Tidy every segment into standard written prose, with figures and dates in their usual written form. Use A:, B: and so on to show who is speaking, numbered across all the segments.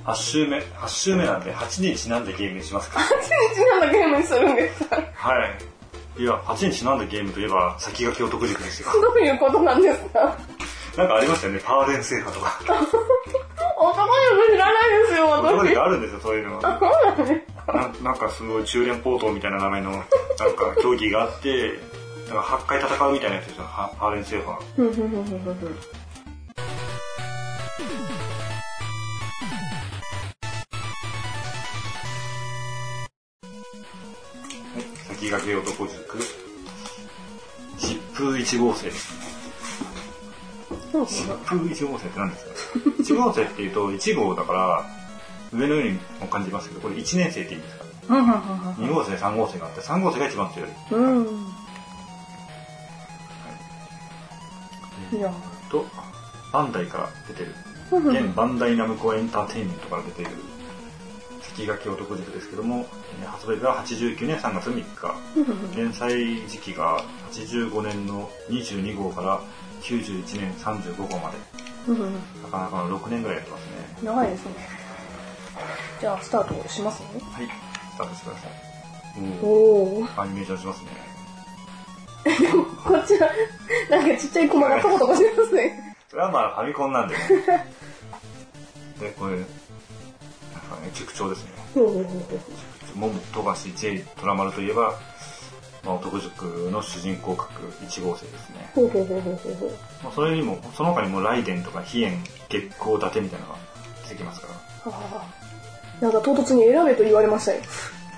A: 8週目なんで8にちなんだゲームにしますか。
B: 8にちなんだゲームにするんですか。
A: はい。いや、8にちなんだゲームといえば先駆け男塾ですよ。
B: どういうことなんですか。
A: なんかありましたよね、パーデン制覇とか。
B: 男塾知らないですよ、私。
A: 男塾あるんですよ、そういうの。
B: そうなんですか。
A: なんかすごい中連砲塔みたいな名前のなんか競技があって、なんか8回戦うみたいなやつですよ、パーデン制覇。先駆け男塾疾風1号生ですね。疾風1号生って何ですか。1号生っていうと1号だから上のようにも感じますけど、これ1年生って言うんですか。2号生3号生があって3号生が一番強い。バンダイから出てる現バンダイナムコエンターテインメントから出ている先駆け男塾ですけども、発売が89年3月3日連載時期が85年の22号から91年35号まで、なかなかの6年ぐらいやってますね。
B: 長いですね。じゃあスタートしますね。
A: はい、スタートしてください。
B: お
A: アニメーションしますね。
B: でもこっちはなんかちっちゃいコマがトコトコしてますね。
A: それはまあファミコンなんでね。でこれなんかね、塾長ですね。桃富樫 J 虎丸といえば、まあ、男塾の主人公格1号生ですね。まあ、それにもその他にも雷電とか飛燕月光伊達みたいなのが出てきますから。
B: なんか唐突に選べと言われましたよ。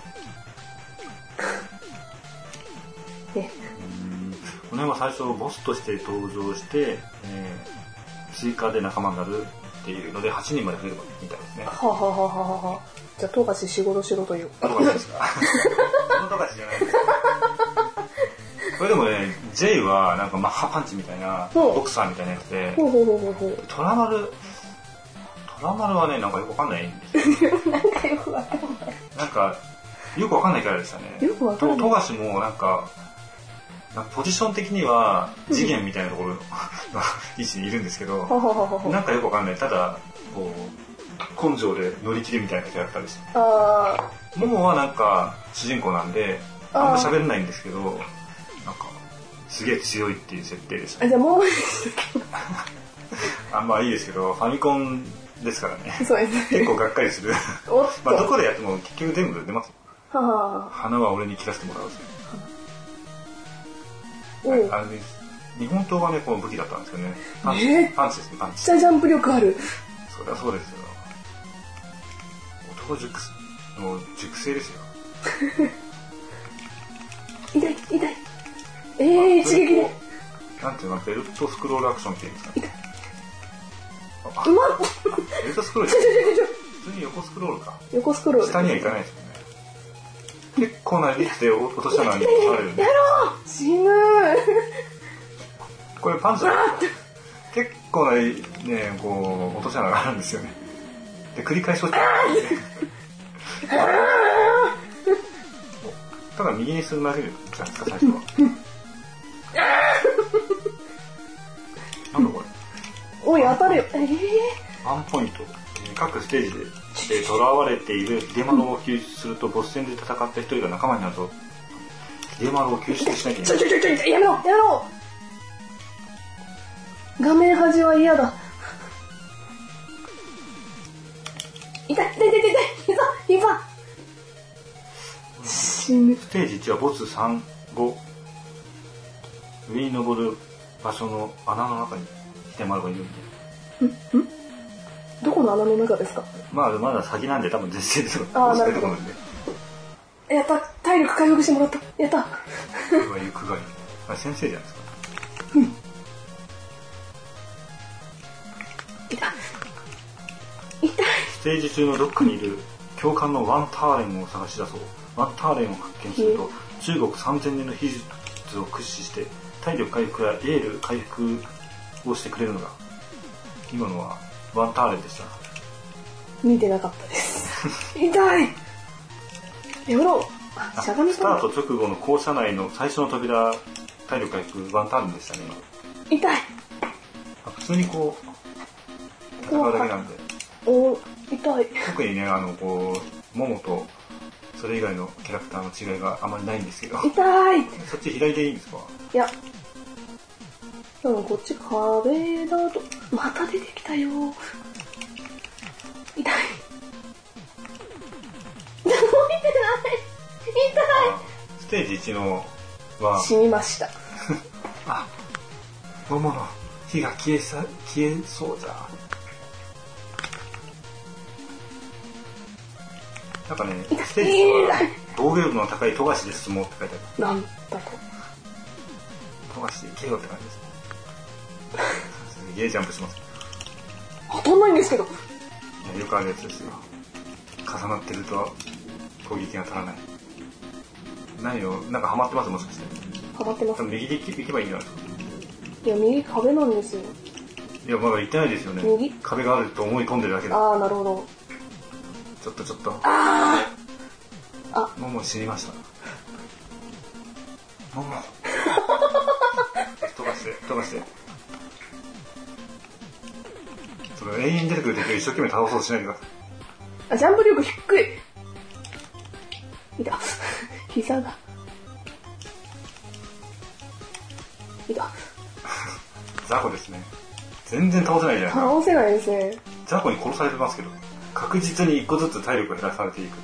A: この辺は最初ボスとして登場して、追加で仲間になるっていうので8人まで増えるみたいですね。
B: じゃあ富樫仕事しろという。
A: 富樫ですか。その富樫じゃないです。これでもね J はなんかマッハパンチみたいなボクサーみたいなやつで、虎丸はねなんかよくわかんないんですよ。
B: なんかよくわかんない。
A: なんかよくわかんないキャラでしたね。
B: よくわかんない。
A: 富樫もなんかポジション的には次元みたいなところの位置にいるんですけど、なんかよくわかんない。ただこう根性で乗り切るみたいなキャラクターでした。桃はなんか主人公なんであんま喋れないんですけど、なんかすげえ強いっていう設定でした。
B: じゃあ桃
A: まあいいですけどファミコンですからね。
B: そうですね。
A: 結構がっかりする。まあどこでやっても結局全部出ます。花は俺に切らせてもらう。あれです。日本刀がねこの武器だったんですよね。パンチですね。パンチ。
B: ジャンプ力ある。
A: そりゃそうですよ。男塾の塾生ですよ。
B: 痛い。一撃で。
A: なんていうのベルトスクロールアクションっていうんですか。ベルトスクロール。普通に横スクロールか。
B: 横スクロール。
A: 下には行かないですよね。結構な率で落としたのに取られるんで。
B: やろう。死ぬ。
A: これパンチ結構なねこう落とし穴があるんですよね。で繰り返し落ちてただ右にするだけでじゃないですか最初は。なんだこれ。
B: おい当たるよ。
A: ワンポイント。各ステージで囚われている秀丸を救出するとボス戦で戦った一人が仲間になると秀丸を救出しなきゃいけない。
B: やめろ画面端は嫌だ。痛い死ぬ。
A: ステージ1はボス3、5上に登る場所の穴の中に秀丸がいるんで。
B: どこの穴の中ですか。
A: まだ先なんで多分絶対出てくるんで。
B: やった。体力回復してもらった。やった。
A: これは行くがいい。あれ先生じゃないですか。
B: 痛い。
A: ステージ中のどっかにいる教官のワンターレンを探し出そう。ワンターレンを発見すると中国3000年の秘術を駆使して体力回復やエール回復をしてくれるのが今のはワンターレンでした。
B: 見てなかったです。痛い。やめろ。
A: スタート直後の校舎内の最初の扉体力回復ワンターレンでしたね。
B: 痛い。
A: 普通にこう戦うだけなんで。
B: 痛い。
A: 特にね、こう、モモと、それ以外のキャラクターの違いがあまりないんですけど。
B: 痛い。
A: そっち左でいいんですか？
B: いや。多分こっち壁だと、また出てきたよ。痛い。動いてない。痛い。
A: ステージ1のは、
B: 死にました。
A: あ、モモの火が消えそうじゃ。なんかね、ステージ1は防御力の高い富樫で進もうって書いてある。
B: なんだと。
A: 富樫で行けよって感じですね。すげえジャンプします。
B: 当たんないんですけど。
A: いや、よくあるやつですよ。重なってると攻撃が足らない。何を、なんかハマってます？もしかして。
B: ハマってます。
A: 右で行けばいいんじゃないですか。
B: いや、右壁なんですよ。
A: いや、まだ行ってないですよね。
B: 右
A: 壁があると思い込んでるだけだ。
B: ああ、なるほど。
A: ちょっと。
B: あ
A: もも死にました。もも。飛ばして。それ永遠に出てくる敵を一生懸命倒そうとしないでください。
B: あ、ジャンプ力低い。いた。膝が。いた。
A: ザコですね。全然倒せないじゃないですか。
B: 倒せないですね。
A: ザコに殺されてますけど、確実に一個ずつ体力が減らされていく。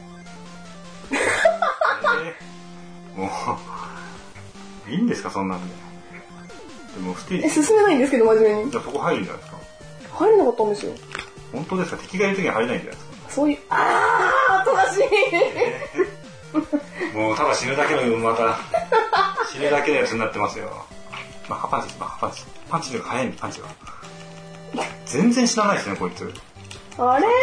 A: もう、いいんですか、そんなんで。でもステージ。
B: 進めないんですけど、真面目に。
A: じゃあそこ入るんじゃないですか。
B: 入れなかったんですよ。
A: 本当ですか？敵がいる時に入れないんじゃないですか。
B: そういう、富樫
A: もうただ死ぬだけの、また、死ぬだけのやつになってますよ。マッハパンチ。パンチが速いんで、パンチが。全然死なないですね、こいつ。
B: あれ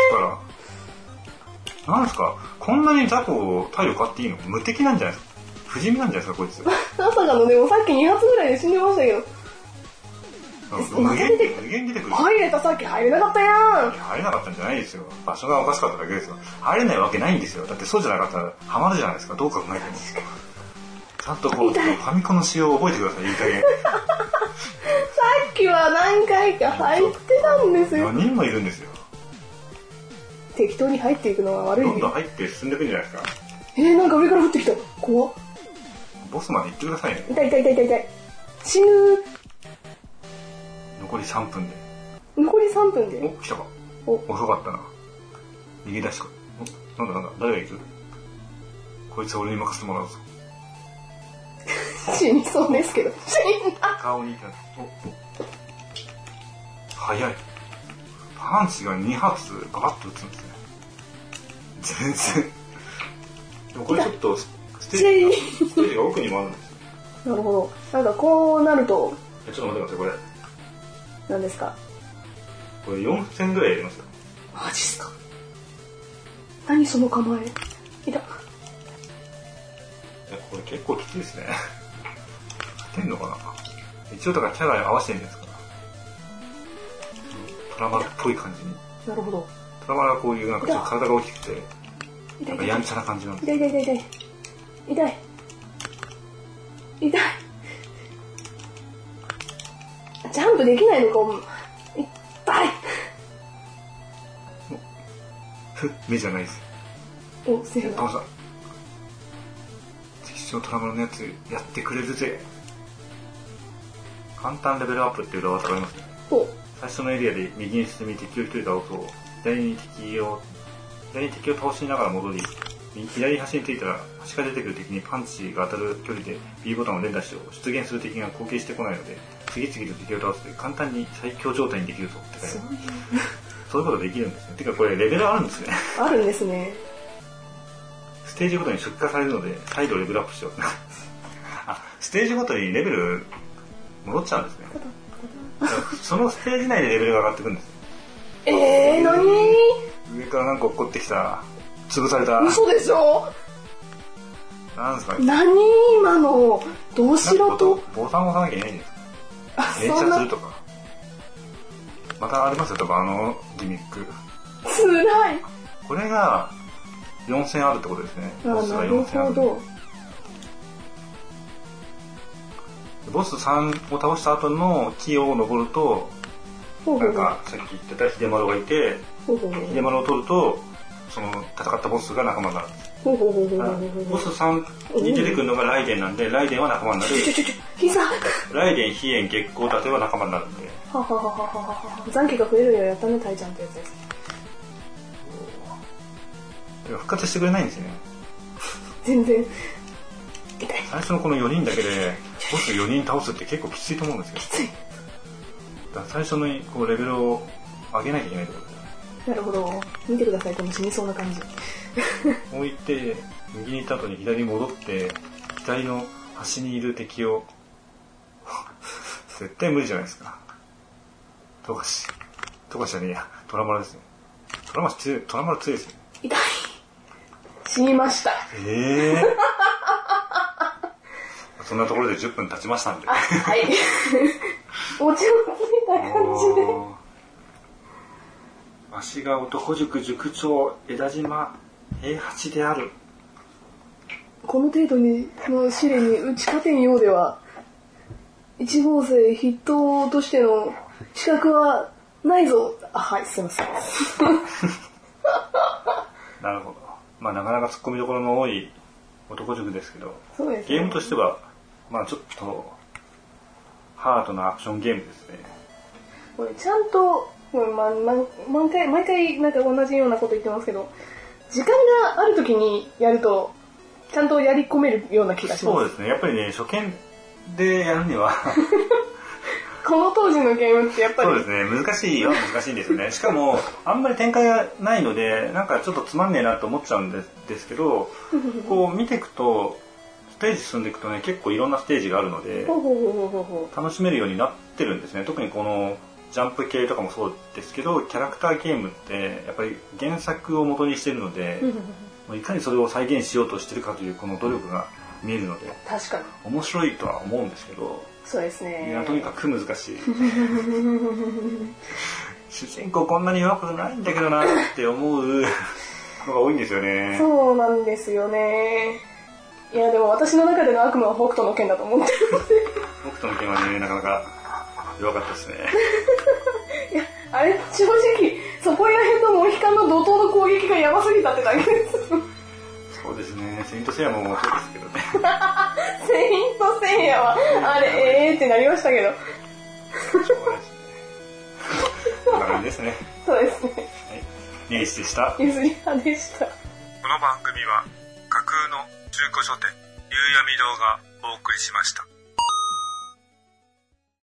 A: なんですか、こんなにザコ体力あっていいの？無敵なんじゃないですか？不死身なんじゃないですか、こいつ。
B: まさかのでもさっき2発ぐらいで死んでましたけど。
A: 無限に出てくる。
B: 入れた、さっき入れなかったやん。
A: 入れなかったんじゃないですよ。場所がおかしかっただけですよ。入れないわけないんですよ。だってそうじゃなかったらハマるじゃないですか。どう考えても。ちゃんとこう、ファミコンの仕様を覚えてください、いい加減。
B: さっきは何回か入ってたんですよ。
A: 4人もいるんですよ。
B: 適当に入っていくのは悪い。
A: どんどん入って進んでいくんじゃないですか。
B: なんか上から降ってきた。怖っ。
A: ボスまで行ってくださいね。
B: 痛い。死ぬ。
A: 残り3分で。
B: 残り3分で。
A: お、来たか。遅かったな。逃げ出しか。なんだ、誰が行く？こいつは俺に任せてもらうぞ。
B: 死にそうですけど。死んだ。
A: 顔に行った。早い。パンチが2発ババッと撃つんですね。全然。でもこれちょっとステージが奥にもあるんですよ。
B: なるほど。なんかこうなると。
A: ちょっと待ってください、これ。
B: 何ですか？
A: これ4000ぐらいやりますよ。
B: マジっすか？何その構え。いた。
A: これ結構きついですね。勝てんのかな。一応だからキャラ合わせてるんですから。トラマルっぽい感じに。
B: なるほど。
A: トラマルはこういうなんかちょっと体が大きくて、なんかやんちゃな感じなんです。
B: 痛い。ジャンプできないのか。痛い。
A: 目じゃないです。
B: お、せやな。
A: 倒した。敵将トラマルのやつやってくれるぜ。簡単レベルアップっていう裏技がありますね。最初のエリアで右に進み敵を一人倒すと、左に敵を倒しながら戻り、左端についたら端から出てくる敵にパンチが当たる距離で B ボタンを連打しよう。出現する敵が後継してこないので、次々と敵を倒すと簡単に最強状態にできるぞって書いてある。そういうことできるんですね。てかこれレベルあるんですね。
B: あるんですね。
A: ステージごとに出荷されるので、再度レベルアップしよう。ステージごとにレベル戻っちゃうんですね。そのステージ内でレベルが上がってくるんです。
B: 何？
A: 上からなんか落っこってきた。潰された。
B: 嘘でしょ？
A: なんですか？
B: 何今の？どうしろと？
A: ボタンを押さなきゃいけないんですか？連射するとか。またありますよ、多分ギミック。
B: つらい。
A: これが4000あるってことですね。
B: なるほど。
A: ボス3を倒した後の木を登るとなんかさっき言ってた秀丸がいて、秀丸を取るとその戦ったボスが仲間になるんです。ボス3に出てくるのがライデンなんで、ライデンは仲間になる。ライデン、飛燕、月光、伊達は仲間になるんで。
B: 残機が増えるよ、やったね、タイちゃんってやつです。
A: 復活してくれないんですよね。
B: 全然。
A: 最初のこの4人だけでボス4人倒すって結構きついと思うんですよ。
B: きつい。
A: だから最初のこうレベルを上げなきゃいけないってことです。
B: なるほど。見てください、この死にそうな感じ。
A: 置いて右に行った後に左に戻って左の端にいる敵を絶対無理じゃないですか。トガシじゃねえや、トラマルですね。トラマル強いですね。
B: 痛い。死にました。
A: そんなところで10分経ちましたんで。
B: はい。お茶をついた感じで。
A: わしが男塾塾長枝島平八である。
B: この程度の試練に打ち勝てんようでは1号生筆頭としての資格はないぞ。はい、すいません。
A: なるほど。まあなかなか突っ込みどころの多い男塾ですけど、
B: そうですね、
A: ゲームとしてはまあちょっとハードなアクションゲームですね。
B: これちゃんと毎回なんか同じようなこと言ってますけど、時間がある時にやるとちゃんとやり込めるような気がします。
A: そうですね。やっぱりね、初見でやるには
B: この当時のゲームってやっぱり
A: そうですね、難しいんですよね。しかもあんまり展開がないのでなんかちょっとつまんねえなと思っちゃうんですけどこう見ていくとステージ進んでいくとね、結構いろんなステージがあるので楽しめるようになってるんですね。特にこのジャンプ系とかもそうですけど、キャラクターゲームってやっぱり原作を元にしているのでいかにそれを再現しようとしてるかというこの努力が見えるので、
B: 確かに
A: 面白いとは思うんですけど、
B: そうですね。
A: いやとにかく難しい。主人公こんなに弱くないんだけどなって思うのが多いんですよね。
B: そうなんですよね。いやでも私の中での悪魔は北斗の拳だと思ってるので。
A: 北斗の拳はね、なかなか弱かったですね。
B: いやあれ正直そこら辺のモヒカンの怒涛の攻撃がやばすぎたってだけです。
A: そうですね。セイントセイヤもそうですけどね。
B: セイントセイヤはあれってなりましたけど。
A: しょうがないですね。こんな感じですね。
B: そうですね。
A: はい。ネギスでした。
B: ゆずり派でした。
A: この番組は架空の中古書店夕闇堂がお送りしました。